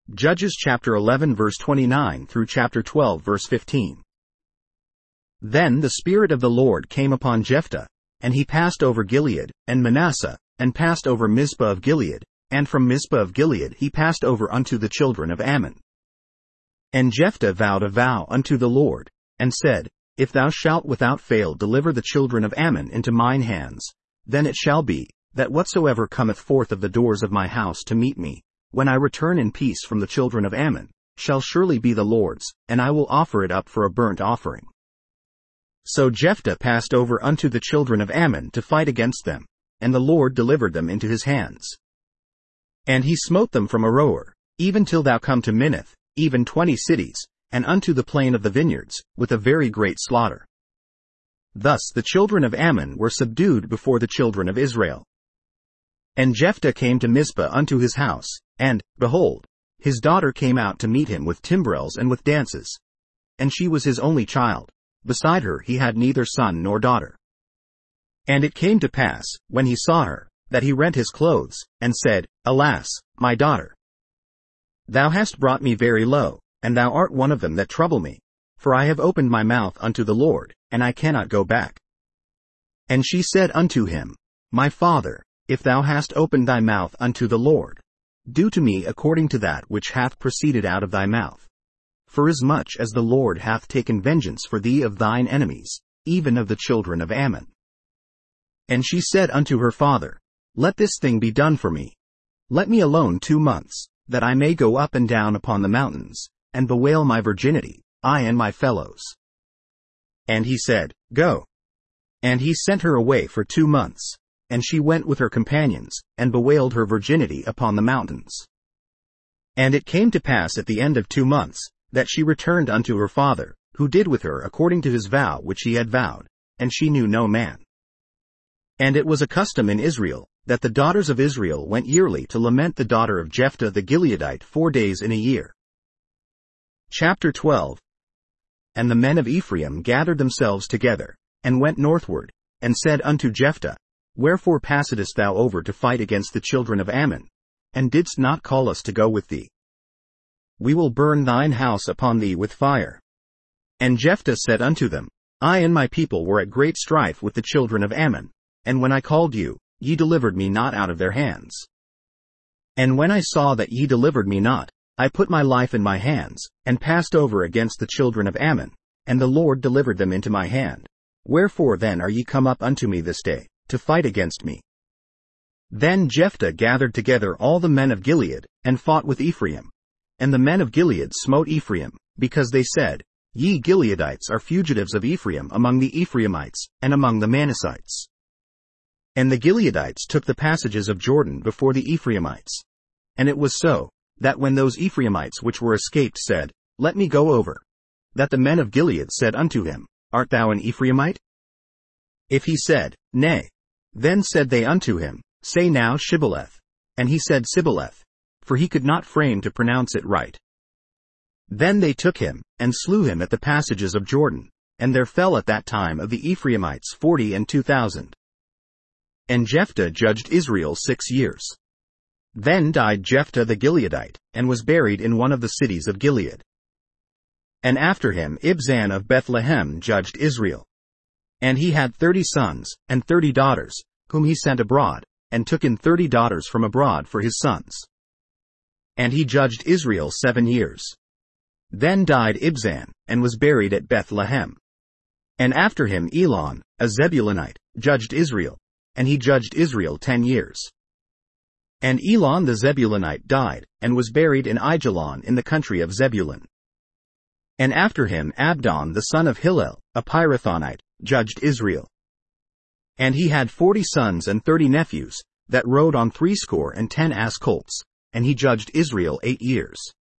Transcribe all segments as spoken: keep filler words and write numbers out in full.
Judges chapter eleven verse twenty-nine through chapter twelve verse fifteen. Then the Spirit of the Lord came upon Jephthah, and he passed over Gilead, and Manasseh, and passed over Mizpah of Gilead, and from Mizpah of Gilead he passed over unto the children of Ammon. And Jephthah vowed a vow unto the Lord, and said, If thou shalt without fail deliver the children of Ammon into mine hands, then it shall be, that whatsoever cometh forth of the doors of my house to meet me, when I return in peace from the children of Ammon, shall surely be the Lord's, and I will offer it up for a burnt offering. So Jephthah passed over unto the children of Ammon to fight against them, and the Lord delivered them into his hands. And he smote them from Aroer, even till thou come to Minnith, even twenty cities, and unto the plain of the vineyards, with a very great slaughter. Thus the children of Ammon were subdued before the children of Israel. And Jephthah came to Mizpah unto his house, and, behold, his daughter came out to meet him with timbrels and with dances. And she was his only child. Beside her he had neither son nor daughter. And it came to pass, when he saw her, that he rent his clothes, and said, Alas, my daughter! Thou hast brought me very low, and thou art one of them that trouble me, for I have opened my mouth unto the Lord, and I cannot go back. And she said unto him, My father, if thou hast opened thy mouth unto the Lord, do to me according to that which hath proceeded out of thy mouth. Forasmuch as the Lord hath taken vengeance for thee of thine enemies, even of the children of Ammon. And she said unto her father, Let this thing be done for me. Let me alone two months, that I may go up and down upon the mountains, and bewail my virginity, I and my fellows. And he said, Go. And he sent her away for two months, and she went with her companions, and bewailed her virginity upon the mountains. And it came to pass at the end of two months, that she returned unto her father, who did with her according to his vow which he had vowed, and she knew no man. And it was a custom in Israel, that the daughters of Israel went yearly to lament the daughter of Jephthah the Gileadite four days in a year. Chapter twelve. And the men of Ephraim gathered themselves together, and went northward, and said unto Jephthah, Wherefore passedest thou over to fight against the children of Ammon, and didst not call us to go with thee? We will burn thine house upon thee with fire. And Jephthah said unto them, I and my people were at great strife with the children of Ammon, and when I called you, ye delivered me not out of their hands. And when I saw that ye delivered me not, I put my life in my hands, and passed over against the children of Ammon, and the Lord delivered them into my hand. Wherefore then are ye come up unto me this day, to fight against me? Then Jephthah gathered together all the men of Gilead, and fought with Ephraim. And the men of Gilead smote Ephraim, because they said, Ye Gileadites are fugitives of Ephraim among the Ephraimites, and among the Manassites. And the Gileadites took the passages of Jordan before the Ephraimites. And it was so, that when those Ephraimites which were escaped said, Let me go over, that the men of Gilead said unto him, Art thou an Ephraimite? If he said, Nay, then said they unto him, Say now Shibboleth. And he said Sibboleth, for he could not frame to pronounce it right. Then they took him, and slew him at the passages of Jordan, and there fell at that time of the Ephraimites forty and two thousand. And Jephthah judged Israel six years. Then died Jephthah the Gileadite, and was buried in one of the cities of Gilead. And after him Ibzan of Bethlehem judged Israel. And he had thirty sons, and thirty daughters, whom he sent abroad, and took in thirty daughters from abroad for his sons. And he judged Israel seven years. Then died Ibzan, and was buried at Bethlehem. And after him Elon, a Zebulunite, judged Israel, and he judged Israel ten years. And Elon the Zebulunite died, and was buried in Aijalon in the country of Zebulun. And after him Abdon the son of Hillel, a Pirathonite, judged Israel. And he had forty sons and thirty nephews, that rode on threescore and ten ass colts, and he judged Israel eight years.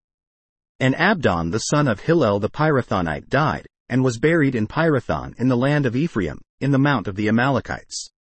And Abdon the son of Hillel the Pirathonite died, and was buried in Pirathon in the land of Ephraim, in the mount of the Amalekites.